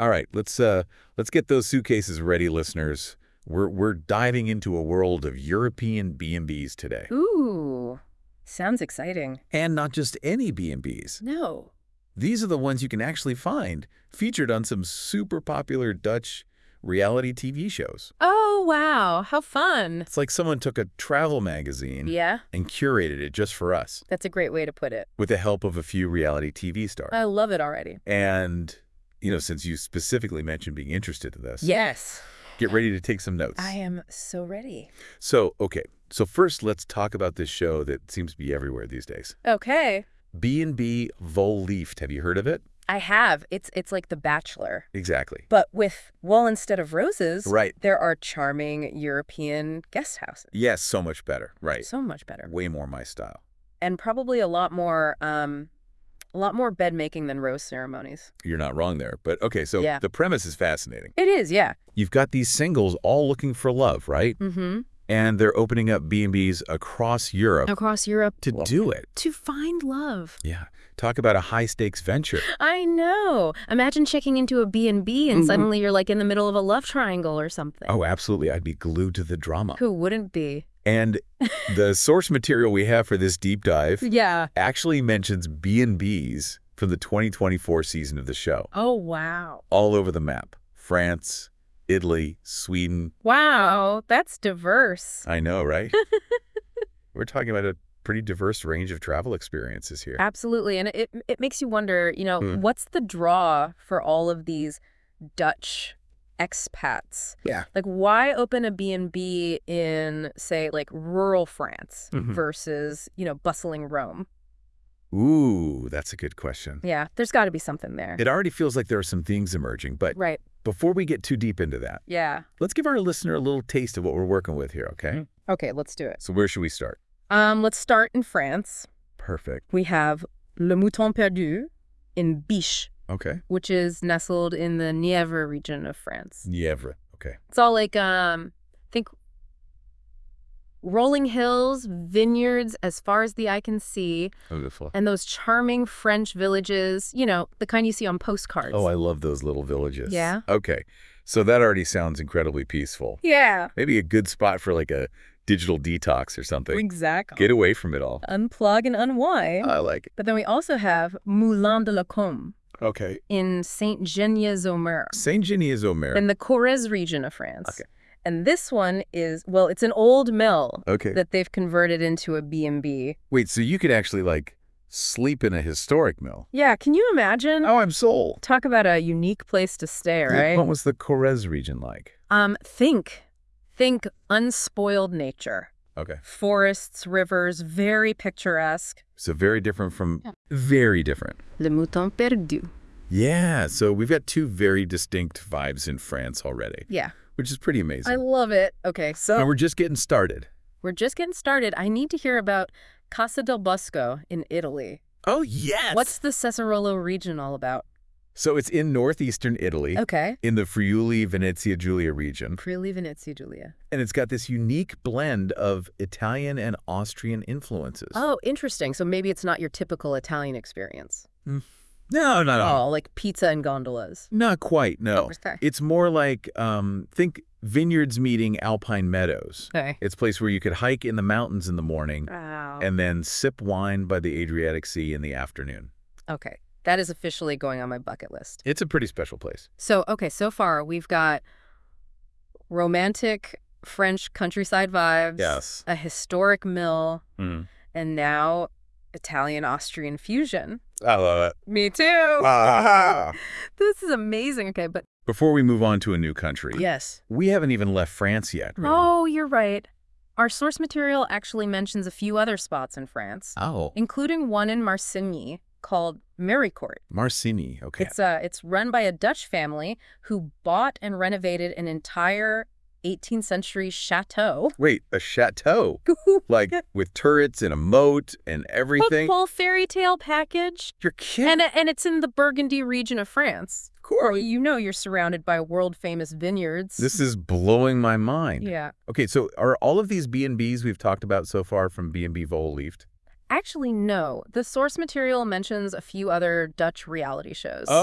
All right, let's get those suitcases ready, listeners. We're diving into a world of European B&Bs today. Ooh, sounds exciting. And not just any B&Bs. No. These are the ones you can actually find featured on some super popular Dutch reality TV shows. Oh, wow. How fun. It's like someone took a travel magazine Yeah, and curated it just for us that's a great way to put it. with the help of a few reality TV stars. I love it already. And, since you specifically mentioned being interested in this, Yes. get ready to take some notes. I am so ready. So first let's talk about this show that seems to be everywhere these days. Okay. B&B Vol Liefde. Have you heard of it? I have. It's like The Bachelor. Exactly. But instead of roses, Right. there are charming European guest houses. Yes, so much better. Right. So much better. Way more my style. And probably a lot more bed making than rose ceremonies. You're not wrong there. But okay, so Yeah. the premise is fascinating. It is, yeah. You've got these singles all looking for love, right? Mm-hmm. And they're opening up B&Bs across Europe Across Europe. to do it. To find love. Yeah. Talk about a high-stakes venture. I know. Imagine checking into a B&B and suddenly you're like in the middle of a love triangle or something. Oh, absolutely. I'd be glued to the drama. Who wouldn't be? And the source material we have for this deep dive Yeah. actually mentions B&Bs from the 2024 season of the show. Oh, wow. All over the map. France, Italy, Sweden. Wow, that's diverse. I know, right? We're talking about a pretty diverse range of travel experiences here. Absolutely. And it makes you wonder, what's the draw for all of these Dutch expats? Yeah. Like, why open a B&B in, say, like rural France versus, bustling Rome? Ooh, that's a good question. Yeah, there's got to be something there. It already feels like there are some things emerging, but Right. before we get too deep into that, Yeah. let's give our listener a little taste of what we're working with here, okay? Okay, let's do it. So where should we start? Let's start in France. Perfect. We have Le Mouton Perdu in Biche, Okay. which is nestled in the Nièvre region of France. Nièvre. Okay. It's all like, think rolling hills, vineyards as far as the eye can see, Beautiful. and those charming French villages, the kind you see on postcards. Oh, I love those little villages. Yeah? Okay. So that already sounds incredibly peaceful. Yeah. Maybe a good spot for like a digital detox or something. Exactly. Get away from it all. Unplug and unwind. I like it. But then we also have Moulin de la Combe Okay. in Saint-Geniez-aux-Mers Saint-Geniez-aux-Mers. in the Corrèze region of France. Okay. And this one is, it's an old mill Okay. that they've converted into a B&B. Wait, so you could actually like sleep in a historic mill? Yeah, can you imagine? Oh, I'm sold. Talk about a unique place to stay, right? What was the Corrèze region like? Think unspoiled nature. Okay. Forests, rivers, very picturesque. So very different from very different. Le Mouton Perdu. Yeah, so we've got two very distinct vibes in France already, Yeah. which is pretty amazing. I love it. Okay, so And we're just getting started. we're just getting started. I need to hear about Casa del Bosco in Italy. Oh, yes! What's the Cesarolo region all about? So it's in northeastern Italy, Okay. in the Friuli Venezia Giulia region, Friuli Venezia Giulia. and it's got this unique blend of Italian and Austrian influences. Oh, interesting. So maybe it's not your typical Italian experience. No, not at all. Oh, like pizza and gondolas. Not quite, no. Okay. It's more like, think vineyards meeting alpine meadows. Okay. It's a place where you could hike in the mountains in the morning Wow. and then sip wine by the Adriatic Sea in the afternoon. Okay. That is officially going on my bucket list. It's a pretty special place. So far we've got romantic French countryside vibes, Yes. a historic mill, Mm. and now Italian-Austrian fusion. I love it. Me too. Ah. This is amazing. Okay, but Before we move on to a new country, yes. we haven't even left France yet. Oh, you're right. Our source material actually mentions a few other spots in France, Oh. including one in Marsigny called Méricourt. Marsigny, okay. It's run by a Dutch family who bought and renovated an entire 18th century chateau. Wait, a chateau? Like with turrets and a moat and everything? Full fairy tale package. You're kidding? And it's in the Burgundy region of France. Of course. You're surrounded by world-famous vineyards. This is blowing my mind. Yeah. Okay, so are all of these B&Bs we've talked about so far from B&B Vol Liefde? Actually, no. The source material mentions a few other Dutch reality shows. Oh.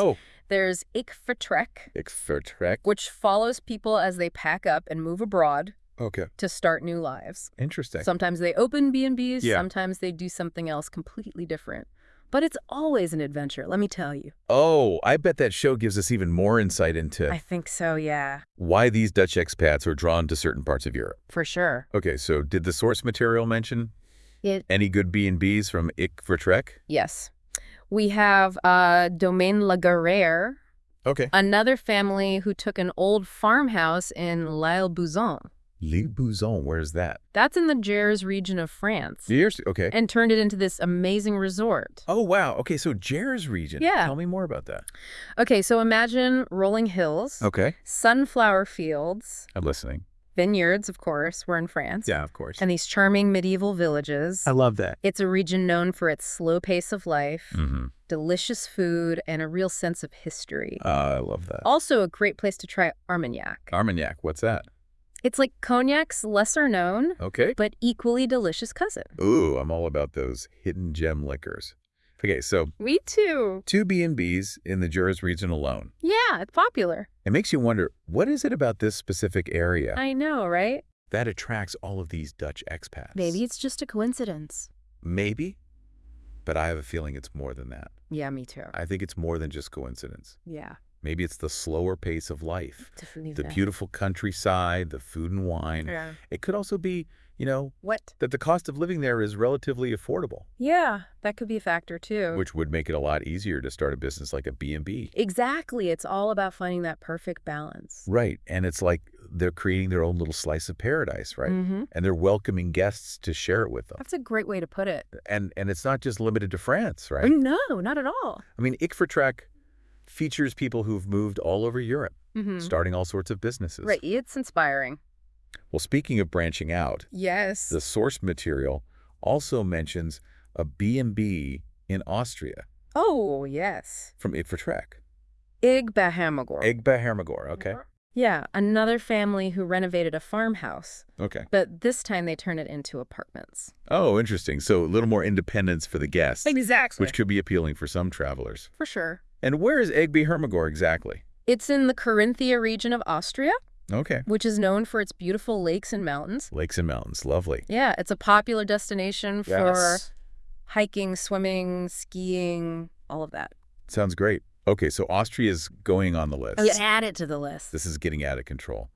There's Ik Vertrek, Ik Vertrek. which follows people as they pack up and move abroad Okay. to start new lives. Interesting. Sometimes they open B&Bs, Yeah. sometimes they do something else completely different. But it's always an adventure, let me tell you. Oh, I bet that show gives us even more insight into I think so, yeah. why these Dutch expats are drawn to certain parts of Europe. For sure. Okay, so did the source material mention any good B&Bs from Ik Vertrek? Yes. We have Domaine La Guerrière, Okay. another family who took an old farmhouse in L'Isle-Bouzon. Le Bouzon, where's that? That's in the Gers region of France. Gers, okay. And turned it into this amazing resort. Oh, wow. Okay, so Gers region. Yeah. Tell me more about that. Okay, so imagine rolling hills, Okay. sunflower fields, I'm listening. vineyards, of course, we're in France, Yeah, of course. and these charming medieval villages. I love that. It's a region known for its slow pace of life, Mm-hmm. delicious food, and a real sense of history. I love that. Also a great place to try Armagnac. Armagnac, what's that? It's like Cognac's lesser known, Okay. but equally delicious cousin. Ooh, I'm all about those hidden gem liquors. Okay, so Me too. 2 B&Bs in the Gers region alone. Yeah, it's popular. It makes you wonder, what is it about this specific area I know, right? that attracts all of these Dutch expats? Maybe it's just a coincidence. Maybe, but I have a feeling it's more than that. Yeah, me too. I think it's more than just coincidence. Yeah. Maybe it's the slower pace of life, Definitely the that. beautiful countryside, the food and wine. Yeah. It could also be, What? that the cost of living there is relatively affordable, Yeah, that could be a factor too. which would make it a lot easier to start a business like a B&B. Exactly. It's all about finding that perfect balance. Right, and it's like they're creating their own little slice of paradise, right? Mm-hmm. And they're welcoming guests to share it with them. That's a great way to put it. And it's not just limited to France, right? No, not at all. I mean, Ik Vertrek features people who've moved all over Europe, Mm-hmm. starting all sorts of businesses. Right. It's inspiring. Well, speaking of branching out, Yes. the source material also mentions a B&B in Austria Oh, yes. from Ik Vertrek. Igba Hamagor. Egba Hermagor, okay. Yeah, another family who renovated a farmhouse, Okay. but this time they turn it into apartments. Oh, interesting. So a little more independence for the guests, Exactly. which could be appealing for some travelers. For sure. And where is Egby Hermagor exactly? It's in the Carinthia region of Austria, Okay. which is known for its beautiful lakes and mountains. Lakes and mountains, lovely. Yeah, it's a popular destination for Yes. hiking, swimming, skiing, all of that. Sounds great. Okay, so Austria is going on the list. Oh, yeah, add it to the list. This is getting out of control,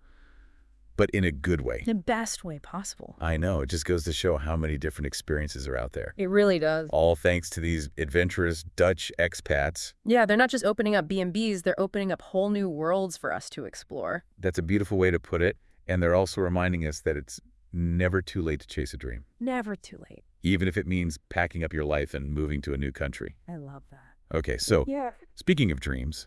but in a good way. The best way possible. I know. It just goes to show how many different experiences are out there. It really does. All thanks to these adventurous Dutch expats. Yeah, they're not just opening up B&Bs, they're opening up whole new worlds for us to explore. That's a beautiful way to put it. And they're also reminding us that it's never too late to chase a dream, Never too late. even if it means packing up your life and moving to a new country. I love that. Okay, so Yeah. speaking of dreams,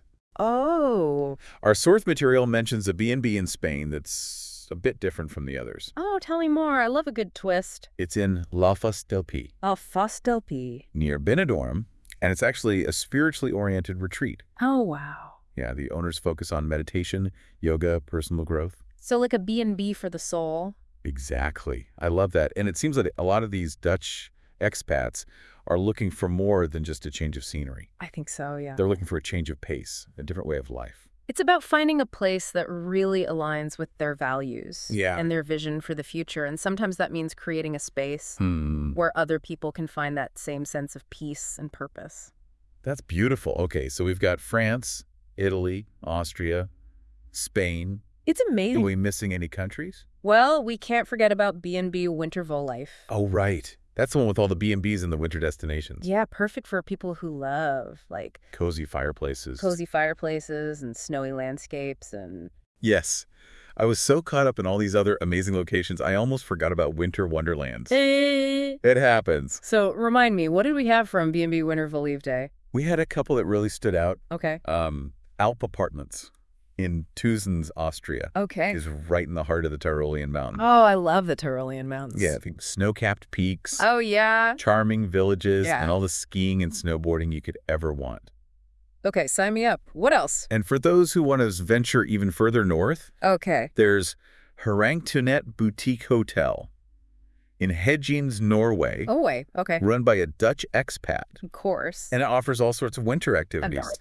Oh. our source material mentions a B&B in Spain that's a bit different from the others. Oh, tell me more. I love a good twist. It's in La Fos del Pi, Alphas del Pi. near Benidorm, and it's actually a spiritually oriented retreat. Oh, wow. Yeah, the owners focus on meditation, yoga, personal growth. So like a B&B for the soul. Exactly. I love that. And it seems like a lot of these Dutch expats are looking for more than just a change of scenery. I think so, yeah. They're looking for a change of pace, a different way of life. It's about finding a place that really aligns with their values Yeah. and their vision for the future. And sometimes that means creating a space Hmm. where other people can find that same sense of peace and purpose. That's beautiful. Okay, so we've got France, Italy, Austria, Spain. It's amazing. Are we missing any countries? Well, we can't forget about B&B Winterval Life. Oh, right. That's the one with all the B&Bs in the winter destinations. Yeah, perfect for people who love, like, Cozy fireplaces. cozy fireplaces and snowy landscapes and... Yes. I was so caught up in all these other amazing locations, I almost forgot about winter wonderlands. Eh. It happens. So, remind me, what did we have from B&B Winterval Leave Day? We had a couple that really stood out. Okay. Alp Apartments in Tuzens, Austria. Okay. Is right in the heart of the Tyrolean Mountains. Oh, I love the Tyrolean Mountains. Yeah, I think snow-capped peaks, Oh, yeah. charming villages, Yeah. and all the skiing and snowboarding you could ever want. Okay, sign me up. What else? And for those who want to venture even further north, Okay. there's Harangtunet Boutique Hotel in Hedjins, Norway, Oh, wait. Okay. run by a Dutch expat. Of course. And it offers all sorts of winter activities,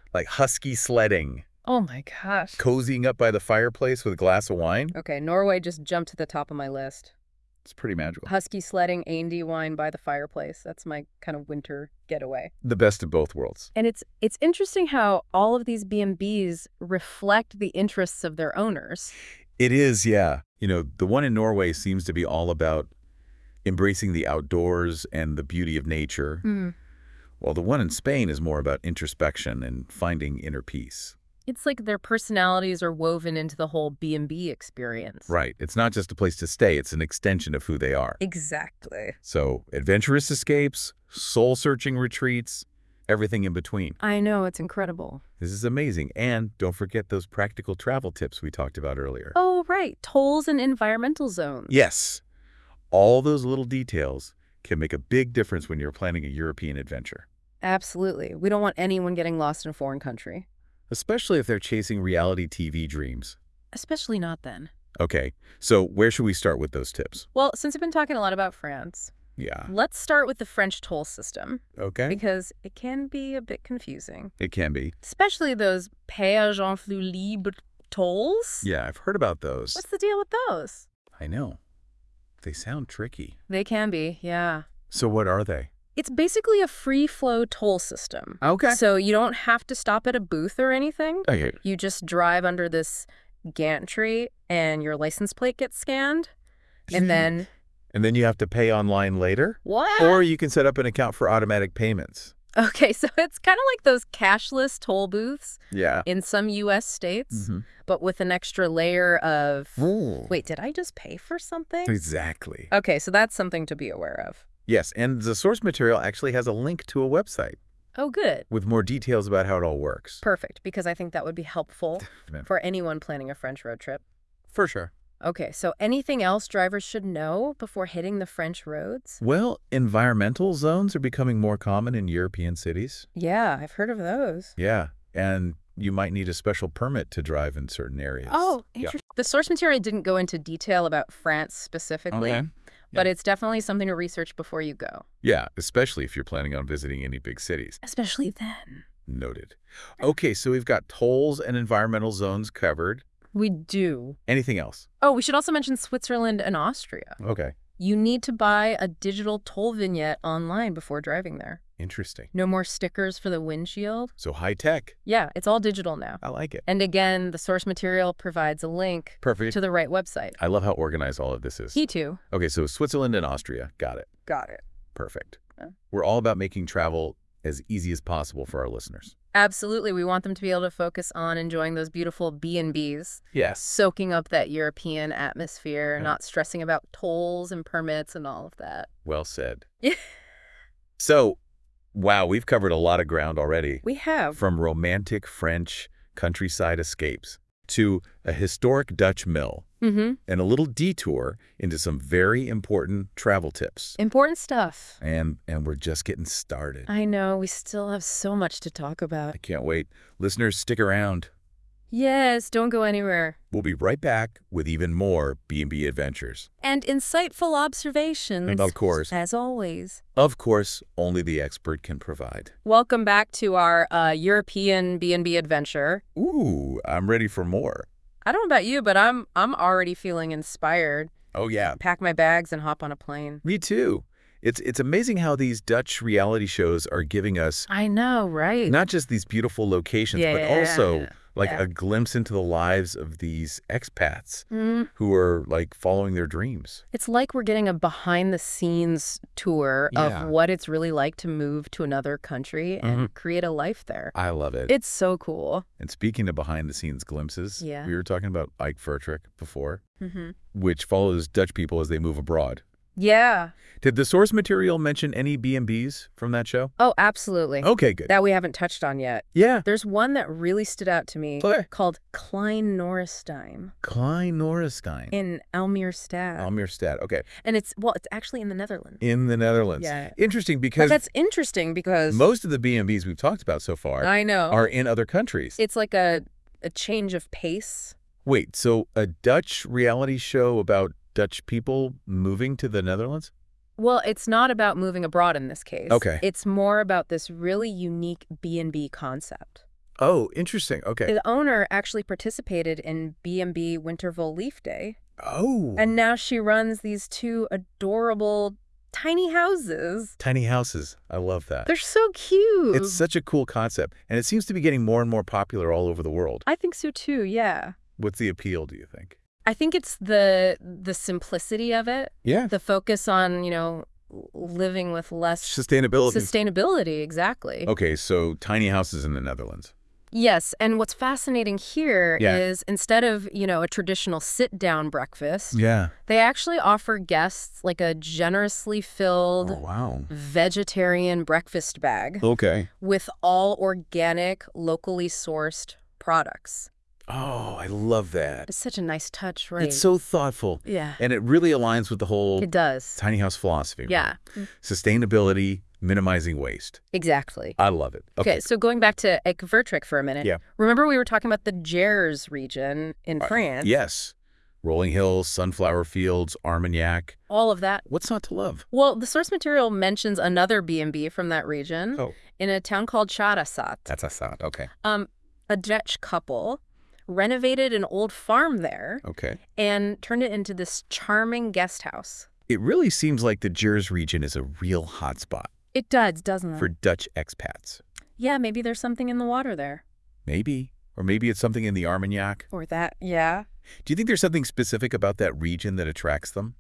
like husky sledding, Oh my gosh. cozying up by the fireplace with a glass of wine. Okay, Norway just jumped to the top of my list. It's pretty magical. Husky sledding, A&D wine by the fireplace. That's my kind of winter getaway. The best of both worlds. And it's interesting how all of these B&Bs reflect the interests of their owners. It is, yeah. The one in Norway seems to be all about embracing the outdoors and the beauty of nature, while the one in Spain is more about introspection and finding inner peace. It's like their personalities are woven into the whole B&B experience. Right. It's not just a place to stay. It's an extension of who they are. Exactly. So adventurous escapes, soul-searching retreats, everything in between. I know, it's incredible. This is amazing. And don't forget those practical travel tips we talked about earlier. Oh, right. Tolls and environmental zones. Yes. All those little details can make a big difference when you're planning a European adventure. Absolutely. We don't want anyone getting lost in a foreign country. Especially if they're chasing reality TV dreams. Especially not then. Okay, so where should we start with those tips? Well, since I've been talking a lot about France, Yeah. let's start with the French toll system, Okay. because it can be a bit confusing. It can be. Especially those péage en flux libre tolls. Yeah, I've heard about those. What's the deal with those? I know. They sound tricky. They can be, yeah. So what are they? It's basically a free-flow toll system. Okay. So you don't have to stop at a booth or anything. Okay. You just drive under this gantry and your license plate gets scanned. And then... And then you have to pay online later? What? Or you can set up an account for automatic payments. Okay, so it's kind of like those cashless toll booths Yeah. in some U.S. states, but with an extra layer of... Ooh. Wait, did I just pay for something? Exactly. Okay, so that's something to be aware of. Yes, and the source material actually has a link to a website Oh, good. with more details about how it all works. Perfect, because I think that would be helpful for anyone planning a French road trip. For sure. Okay, so anything else drivers should know before hitting the French roads? Well, environmental zones are becoming more common in European cities. Yeah, I've heard of those. Yeah, and you might need a special permit to drive in certain areas. Oh, Yeah. interesting. The source material didn't go into detail about France specifically, Okay. but it's definitely something to research before you go. Yeah, especially if you're planning on visiting any big cities. Especially then. Noted. Okay, so we've got tolls and environmental zones covered. We do. Anything else? Oh, we should also mention Switzerland and Austria. Okay. You need to buy a digital toll vignette online before driving there. Interesting. No more stickers for the windshield. So high tech. Yeah, it's all digital now. I like it. And again, the source material provides a link Perfect. to the right website. I love how organized all of this is. Me too. Okay, so Switzerland and Austria. Got it. Got it. Perfect. Yeah. We're all about making travel as easy as possible for our listeners. Absolutely. We want them to be able to focus on enjoying those beautiful B&Bs, Yes. soaking up that European atmosphere, Yeah. not stressing about tolls and permits and all of that. Well said. Yeah. So, wow, we've covered a lot of ground already. We have. From romantic French countryside escapes to a historic Dutch mill Mm-hmm. and a little detour into some very important travel tips. Important stuff. And we're just getting started. I know. We still have so much to talk about. I can't wait. Listeners, stick around. Yes, don't go anywhere. We'll be right back with even more B&B adventures. And insightful observations. And of course. As always. Of course, only the expert can provide. Welcome back to our European B&B adventure. Ooh, I'm ready for more. I don't know about you, but I'm already feeling inspired. Oh, yeah. Pack my bags and hop on a plane. Me too. It's amazing how these Dutch reality shows are giving us I know, right? not just these beautiful locations, but Yeah. also like Yeah. a glimpse into the lives of these expats Mm. who are like following their dreams. It's like we're getting a behind-the-scenes tour Yeah. of what it's really like to move to another country and create a life there. I love it. It's so cool. And speaking of behind-the-scenes glimpses, Yeah. we were talking about Ike Furtrick before, Mm-hmm. which follows Dutch people as they move abroad. Yeah. Did the source material mention any B&Bs from that show? Oh, absolutely. Okay, good. That we haven't touched on yet. Yeah. There's one that really stood out to me Okay. called Klein Norristheim Klein Norristheim. in Almeerstad. Almeerstad. Okay. And it's actually in the Netherlands. In the Netherlands. Yeah. Interesting But because that's interesting because most of the B&Bs we've talked about so far I know. are in other countries. It's like a change of pace. Wait, so a Dutch reality show about Dutch people moving to the Netherlands? Well, it's not about moving abroad in this case. Okay. It's more about this really unique B&B concept. Oh, interesting. Okay. The owner actually participated in B&B Winterville Leaf Day. Oh. And now she runs these 2 adorable tiny houses. Tiny houses. I love that. They're so cute. It's such a cool concept, and it seems to be getting more and more popular all over the world. I think so too, yeah. What's the appeal, do you think? I think it's the simplicity of it. Yeah. The focus on, living with less Sustainability. sustainability, exactly. Okay, so tiny houses in the Netherlands. Yes, and what's fascinating here Yeah. is instead of, a traditional sit-down breakfast, Yeah. they actually offer guests like a generously filled wow. vegetarian breakfast bag Okay. with all organic, locally sourced products. Oh, I love that. It's such a nice touch, right? It's so thoughtful. Yeah. And it really aligns with the whole It does. tiny house philosophy. right? Yeah, Sustainability, minimizing waste. exactly. I love it. Okay, so going back to Eekvertrek for a minute. Yeah. Remember we were talking about the Gers region in France? Yes. Rolling hills, sunflower fields, Armagnac. All of that. What's not to love? Well, the source material mentions another B&B from that region in a town called Charasat. That's Assad. Okay. A Dutch couple renovated an old farm there Okay. and turned it into this charming guest house. It really seems like the Gers region is a real hotspot It does, doesn't it? for Dutch expats. Yeah, maybe there's something in the water there. Maybe. Or maybe it's something in the Armagnac. Or that, yeah. Do you think there's something specific about that region that attracts them?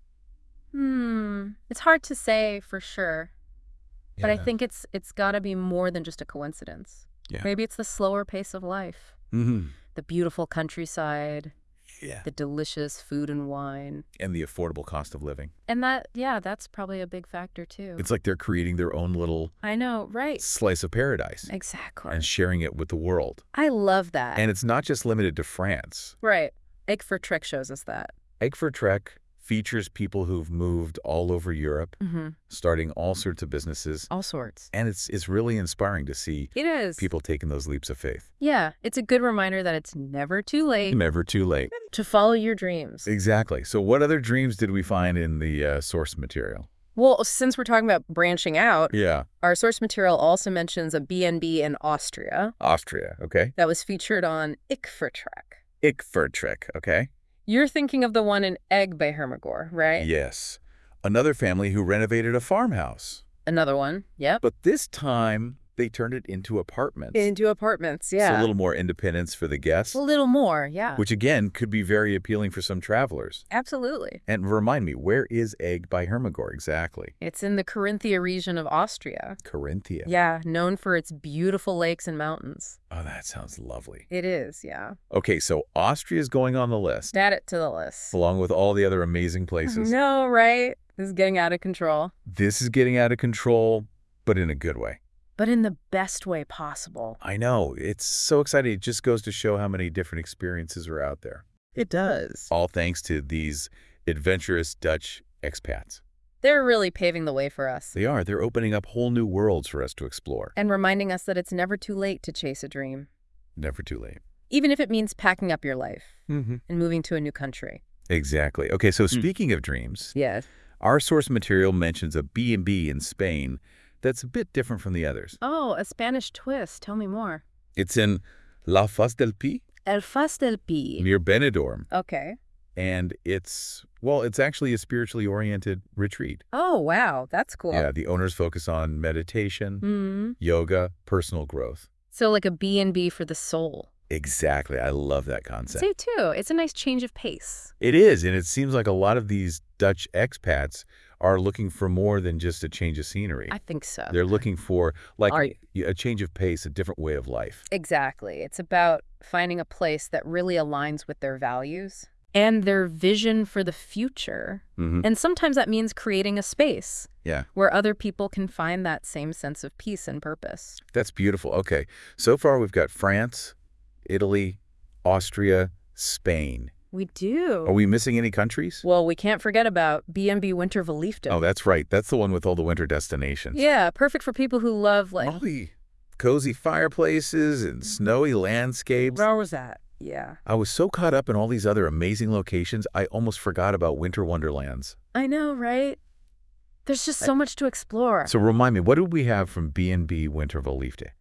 It's hard to say for sure. But I Yeah. think it's got to be more than just a coincidence. Yeah. Maybe it's the slower pace of life. Mm-hmm. The beautiful countryside, Yeah. the delicious food and wine. And the affordable cost of living. And that's probably a big factor too. It's like they're creating their own little I know, right. slice of paradise Exactly. and sharing it with the world. I love that. And it's not just limited to France. Right. Eekvertrek shows us that. Eekvertrek features people who've moved all over Europe, Mm-hmm. starting all sorts of businesses. All sorts. And it's really inspiring to see It is. people taking those leaps of faith. Yeah, it's a good reminder that it's never too late Never too late. to follow your dreams. Exactly. So what other dreams did we find in the source material? Well, since we're talking about branching out, Yeah. our source material also mentions a B&B in Austria Austria. Okay. that was featured on Eekvertrek. Eekvertrek. Okay. You're thinking of the one in Egg by Hermagor, right? Yes. Another family who renovated a farmhouse. Another one, yep. But this time, they turned it into apartments. Into apartments, So yeah. a little more independence for the guests, A little more, yeah. which again could be very appealing for some travelers. Absolutely. And remind me, where is Egg by Hermagor exactly? It's in the Carinthia region of Austria. Carinthia. Yeah, known for its beautiful lakes and mountains. Oh, that sounds lovely. It is, yeah. Okay, so Austria's going on the list, Add it to the list. along with all the other amazing places. No, right? This is getting out of control. This is getting out of control, but in a good way. But in the best way possible. I know. It's so exciting. It just goes to show how many different experiences are out there. It does. All thanks to these adventurous Dutch expats. They're really paving the way for us. They are. They're opening up whole new worlds for us to explore. And reminding us that it's never too late to chase a dream. Never too late. Even if it means packing up your life Mm-hmm. and moving to a new country. Exactly. Okay, so speaking of dreams, Yes. our source material mentions a B&B in Spain that's a bit different from the others. Oh, a Spanish twist. Tell me more. It's in La Faz del Pi, El Fas del Pi. near Benidorm, Okay. and it's actually a spiritually oriented retreat. Oh, wow. That's cool. Yeah, the owners focus on meditation, Mm-hmm. yoga, personal growth. So like a B&B for the soul. Exactly. I love that concept. Say too. It's a nice change of pace. It is, and it seems like a lot of these Dutch expats are looking for more than just a change of scenery. I think so. They're looking for like Are a change of pace, a different way of life. Exactly. It's about finding a place that really aligns with their values and their vision for the future. Mm-hmm. And sometimes that means creating a space Yeah, where other people can find that same sense of peace and purpose. that's beautiful. Okay, so far we've got France, Italy, Austria, Spain. We do. Are we missing any countries? Well, we can't forget about B&B Winterville Leaf Day. Oh, that's right. That's the one with all the winter destinations. Yeah, perfect for people who love, like... All the cozy fireplaces and snowy landscapes. Where was that? Yeah. I was so caught up in all these other amazing locations, I almost forgot about winter wonderlands. I know, right? There's just so much to explore. So remind me, what did we have from B&B Winterville Leaf Day?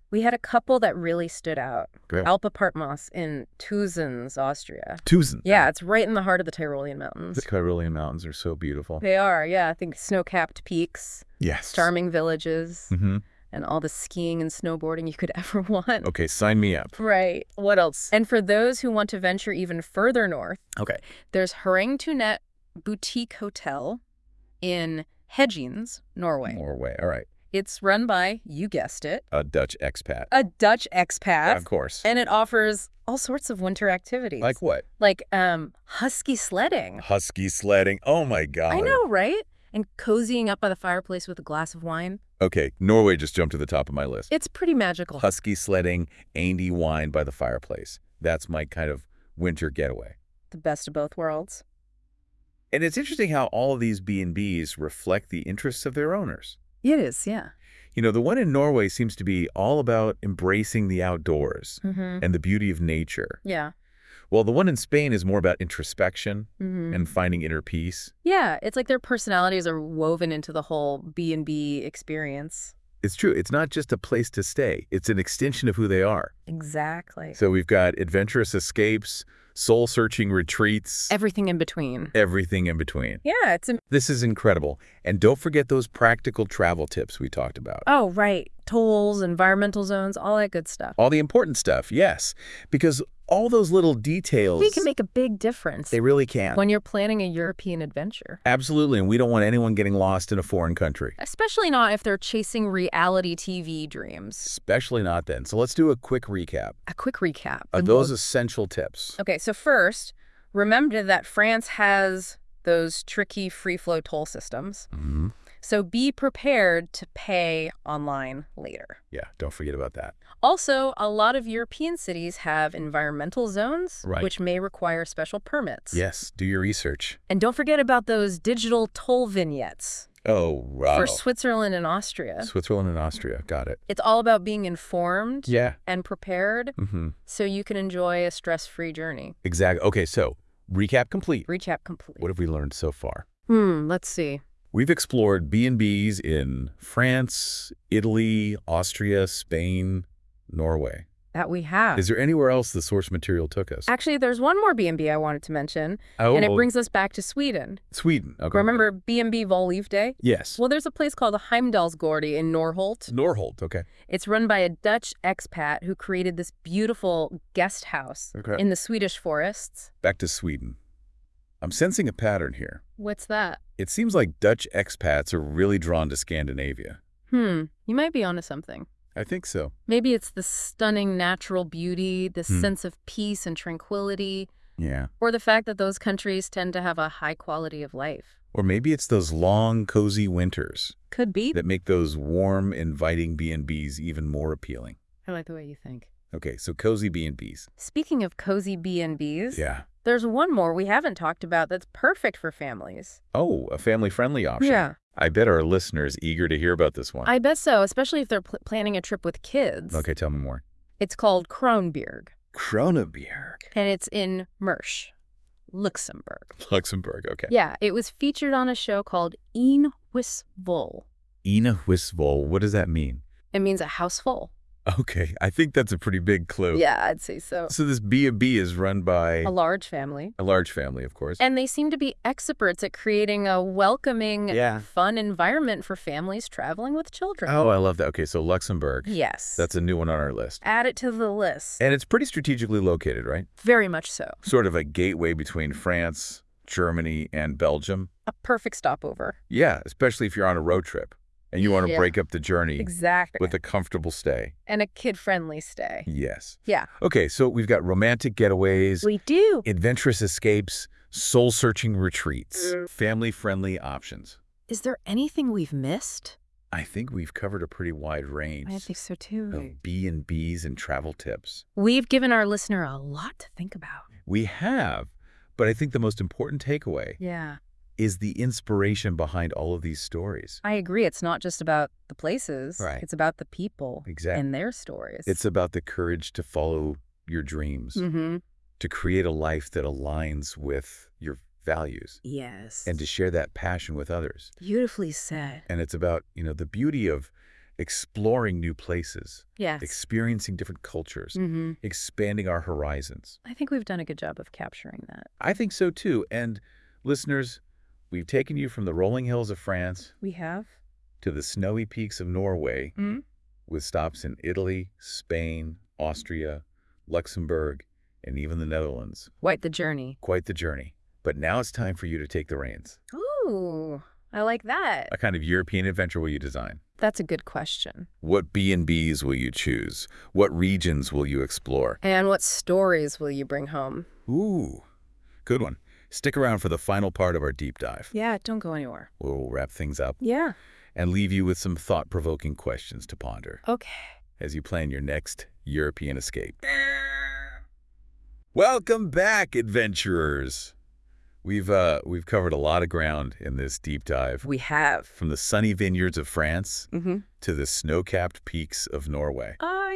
We had a couple that really stood out. Okay. Alpe Partmas in Tuzens, Austria. Tucson. Yeah, it's right in the heart of the Tyrolean Mountains. The Tyrolean Mountains are so beautiful. They are, yeah. I think snow-capped peaks, Yes. charming villages, Mm-hmm. and all the skiing and snowboarding you could ever want. Okay, sign me up. Right. What else? And for those who want to venture even further north, Okay. there's Herringtunet Boutique Hotel in Hedgens, Norway. Norway. All right. It's run by, you guessed it, A Dutch expat. a Dutch expat. Of course. And it offers all sorts of winter activities. Like what? Like husky sledding. Husky sledding. Oh, my God. I know, right? And cozying up by the fireplace with a glass of wine. Okay, Norway just jumped to the top of my list. It's pretty magical. Husky sledding, Andy wine by the fireplace. That's my kind of winter getaway. The best of both worlds. And it's interesting how all of these B&Bs reflect the interests of their owners. It is, yeah. You know, the one in Norway seems to be all about embracing the outdoors Mm-hmm. and the beauty of nature. Yeah. While the one in Spain is more about introspection Mm-hmm. and finding inner peace. Yeah, it's like their personalities are woven into the whole B&B experience. It's true. It's not just a place to stay. It's an extension of who they are. Exactly. So we've got adventurous escapes, soul-searching retreats, Everything in between. everything in between. Yeah, it's... This is incredible. And don't forget those practical travel tips we talked about. Oh, right. Tolls, environmental zones, all that good stuff. All the important stuff, yes. Because all those little details, They can make a big difference they really can. when you're planning a European adventure. Absolutely. And we don't want anyone getting lost in a foreign country. Especially not if they're chasing reality TV dreams. Especially not then. So let's do a quick recap A quick recap. of those essential tips. Okay, so first, remember that France has those tricky free-flow toll systems. Mm-hmm. So be prepared to pay online later. Yeah, don't forget about that. Also, a lot of European cities have environmental zones, Right. which may require special permits. Yes, do your research. And don't forget about those digital toll vignettes Oh, wow. for Switzerland and Austria. Switzerland and Austria. Got it. It's all about being informed Yeah. and prepared Mm-hmm. so you can enjoy a stress-free journey. Exactly. Okay, so recap complete. Recap complete. What have we learned so far? Let's see. We've explored B&Bs in France, Italy, Austria, Spain, Norway. That we have. Is there anywhere else the source material took us? Actually, there's one more B&B I wanted to mention, Oh, and it brings us back to Sweden. Sweden. Okay. Remember B&B Volleafday? Yes. Well, there's a place called Heimdalsgård in Norrholt. Norrholt. Okay. It's run by a Dutch expat who created this beautiful guest house Okay. in the Swedish forests. Back to Sweden. I'm sensing a pattern here. What's that? It seems like Dutch expats are really drawn to Scandinavia. You might be onto something. I think so. Maybe it's the stunning natural beauty, the Hmm. sense of peace and tranquility, Yeah. or the fact that those countries tend to have a high quality of life. Or maybe it's those long, cozy winters Could be. that make those warm, inviting B&Bs even more appealing. I like the way you think. Okay, so cozy B&Bs. Speaking of cozy B&Bs, Yeah. there's one more we haven't talked about that's perfect for families. Oh, a family-friendly option. Yeah. I bet our listeners eager to hear about this one. I bet so, especially if they're planning a trip with kids. Okay, tell me more. It's called Kronberg, Kroneberg. and it's in Mersch, Luxembourg. Luxembourg, okay. Yeah, it was featured on a show called Een Huis Vol. Ina Wisvol, what does that mean? It means a house full. Okay, I think that's a pretty big clue. Yeah, I'd say so. So this B&B is run by A large family. a large family, of course. And they seem to be experts at creating a welcoming, Yeah. fun environment for families traveling with children. Oh, I love that. Okay, so Luxembourg. Yes. That's a new one on our list. Add it to the list. And it's pretty strategically located, right? Very much so. Sort of a gateway between France, Germany, and Belgium. A perfect stopover. Yeah, especially if you're on a road trip and you want to Yeah. break up the journey Exactly. with a comfortable stay. And a kid-friendly stay. Yes. Yeah. Okay, so we've got romantic getaways, We do. adventurous escapes, soul-searching retreats, family-friendly options. Is there anything we've missed? I think we've covered a pretty wide range I think so too. of B&Bs and travel tips. We've given our listener a lot to think about. We have, but I think the most important takeaway Yeah. is the inspiration behind all of these stories. I agree. It's not just about the places. Right. It's about the people Exactly. and their stories. It's about the courage to follow your dreams, Mm-hmm. to create a life that aligns with your values, Yes. and to share that passion with others. Beautifully said. And it's about, the beauty of exploring new places, Yes. experiencing different cultures, expanding our horizons. I think we've done a good job of capturing that. I think so too. And listeners, we've taken you from the rolling hills of France We have? to the snowy peaks of Norway, with stops in Italy, Spain, Austria, Luxembourg, and even the Netherlands. Quite the journey. Quite the journey. But now it's time for you to take the reins. Ooh, I like that. What kind of European adventure will you design? That's a good question. What B&Bs will you choose? What regions will you explore? And what stories will you bring home? Ooh, good one. Stick around for the final part of our deep dive. Yeah, don't go anywhere. We'll wrap things up Yeah. and leave you with some thought-provoking questions to ponder Okay. as you plan your next European escape. Welcome back, adventurers. We've covered a lot of ground in this deep dive. We have. From the sunny vineyards of France to the snow-capped peaks of Norway.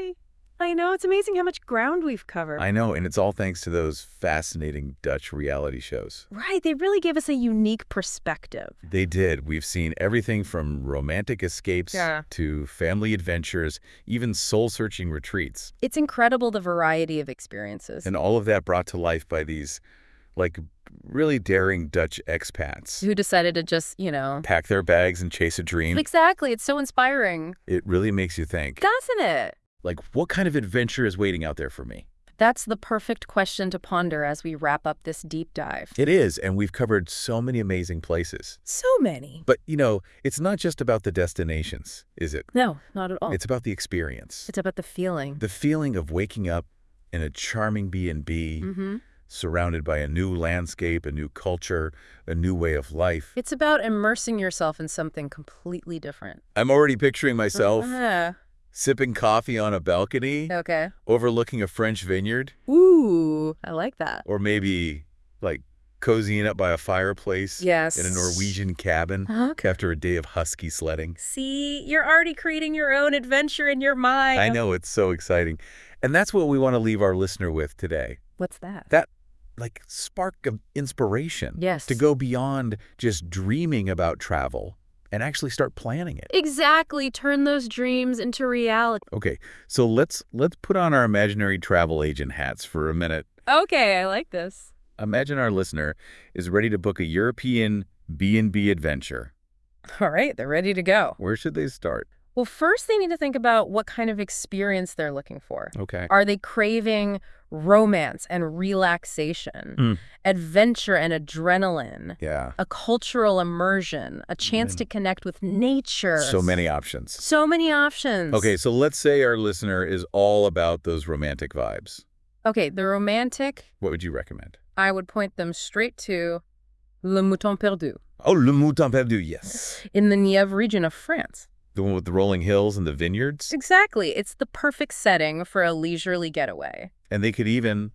I know. It's amazing how much ground we've covered. I know, and it's all thanks to those fascinating Dutch reality shows. Right. They really gave us a unique perspective. They did. We've seen everything from romantic escapes to family adventures, even soul-searching retreats. It's incredible the variety of experiences. And all of that brought to life by these, like, really daring Dutch expats. Who decided to just, Pack their bags and chase a dream. Exactly. It's so inspiring. It really makes you think. Doesn't it? Like, what kind of adventure is waiting out there for me? That's the perfect question to ponder as we wrap up this deep dive. It is, and we've covered so many amazing places. So many. But, it's not just about the destinations, is it? No, not at all. It's about the experience. It's about the feeling. The feeling of waking up in a charming B&B, surrounded by a new landscape, a new culture, a new way of life. It's about immersing yourself in something completely different. I'm already picturing myself sipping coffee on a balcony, overlooking a French vineyard. Ooh, I like that. Or maybe, like, cozying up by a fireplace in a Norwegian cabin after a day of husky sledding. See, you're already creating your own adventure in your mind. I know, it's so exciting. And that's what we want to leave our listener with today. What's that? That, like, spark of inspiration. Yes. To go beyond just dreaming about travel and actually start planning it. Exactly. Turn those dreams into reality. Okay, so let's put on our imaginary travel agent hats for a minute. Okay, I like this. Imagine our listener is ready to book a European B&B adventure. All right, they're ready to go. Where should they start? Well, first they need to think about what kind of experience they're looking for. Okay. Are they craving romance and relaxation, adventure and adrenaline, a cultural immersion, a chance to connect with nature? So many options. So many options. Okay, so let's say our listener is all about those romantic vibes. Okay, the romantic. What would you recommend? I would point them straight to Le Mouton Perdu. Oh, Le Mouton Perdu, yes. In the Nièvre region of France. The one with the rolling hills and the vineyards? Exactly. It's the perfect setting for a leisurely getaway. And they could even,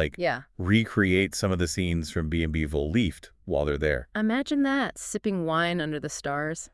recreate some of the scenes from B&B Vollieft while they're there. Imagine that, sipping wine under the stars.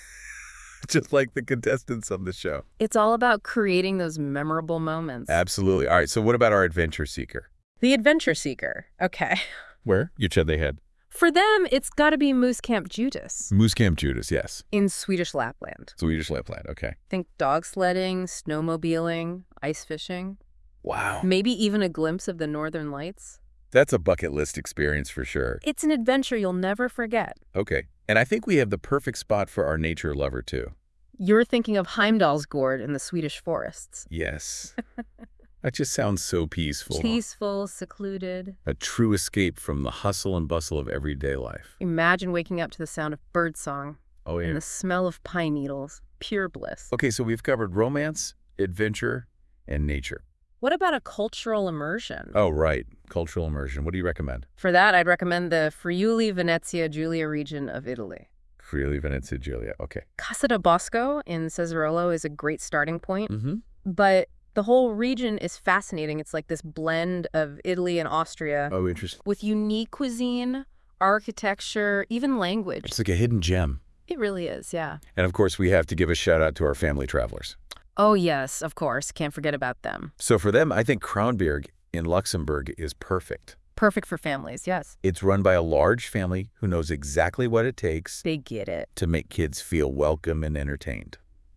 Just like the contestants on the show. It's all about creating those memorable moments. Absolutely. All right, so what about our adventure seeker? The adventure seeker. Okay. Where? You said they had. For them, it's got to be Mooskamp Judas. Mooskamp Judas, yes. In Swedish Lapland. Swedish Lapland, okay. Think dog sledding, snowmobiling, ice fishing. Wow. Maybe even a glimpse of the Northern Lights. That's a bucket list experience for sure. It's an adventure you'll never forget. Okay. And I think we have the perfect spot for our nature lover, too. You're thinking of Heimdallsgård in the Swedish forests. Yes. That just sounds so peaceful. Peaceful, secluded. A true escape from the hustle and bustle of everyday life. Imagine waking up to the sound of birdsong. Oh, yeah. And the smell of pine needles. Pure bliss. Okay, so we've covered romance, adventure, and nature. What about a cultural immersion? Oh, right. Cultural immersion. What do you recommend? For that, I'd recommend the Friuli Venezia Giulia region of Italy. Friuli Venezia Giulia. Okay. Casa de Bosco in Cesarolo is a great starting point. But the whole region is fascinating. It's like this blend of Italy and Austria. Oh, interesting. With unique cuisine, architecture, even language. It's like a hidden gem. It really is, yeah. And of course, we have to give a shout out to our family travelers. Oh, yes, of course. Can't forget about them. So for them, I think Kronberg in Luxembourg is perfect. Perfect for families, yes. It's run by a large family who knows exactly what it takes. They get it. To make kids feel welcome and entertained.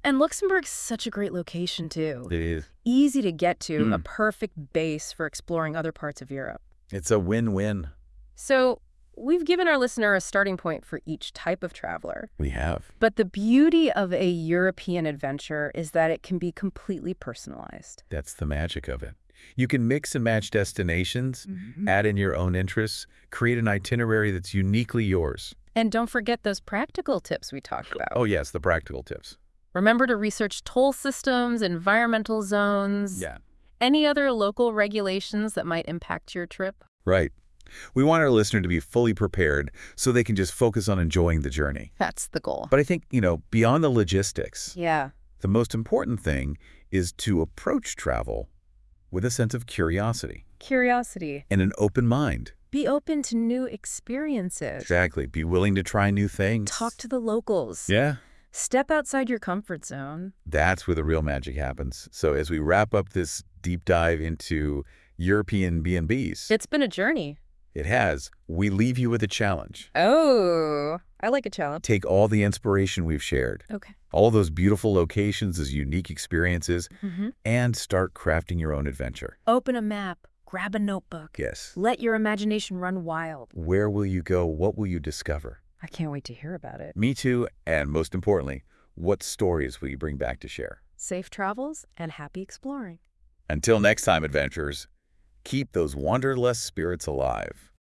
And Luxembourg's such a great location, too. It is. Easy to get to, a perfect base for exploring other parts of Europe. It's a win-win. So we've given our listener a starting point for each type of traveler. We have. But the beauty of a European adventure is that it can be completely personalized. That's the magic of it. You can mix and match destinations, add in your own interests, create an itinerary that's uniquely yours. And don't forget those practical tips we talked about. Oh, yes, the practical tips. Remember to research toll systems, environmental zones, any other local regulations that might impact your trip. Right. We want our listener to be fully prepared so they can just focus on enjoying the journey. That's the goal. But I think, beyond the logistics, the most important thing is to approach travel with a sense of curiosity. Curiosity. And an open mind. Be open to new experiences. Exactly. Be willing to try new things. Talk to the locals. Yeah. Step outside your comfort zone. That's where the real magic happens. So as we wrap up this deep dive into European B&Bs. It's been a journey. It has. We leave you with a challenge. Oh, I like a challenge. Take all the inspiration we've shared. Okay. All those beautiful locations, those unique experiences, and start crafting your own adventure. Open a map. Grab a notebook. Yes. Let your imagination run wild. Where will you go? What will you discover? I can't wait to hear about it. Me too. And most importantly, what stories will you bring back to share? Safe travels and happy exploring. Until next time, adventurers, keep those wanderlust spirits alive.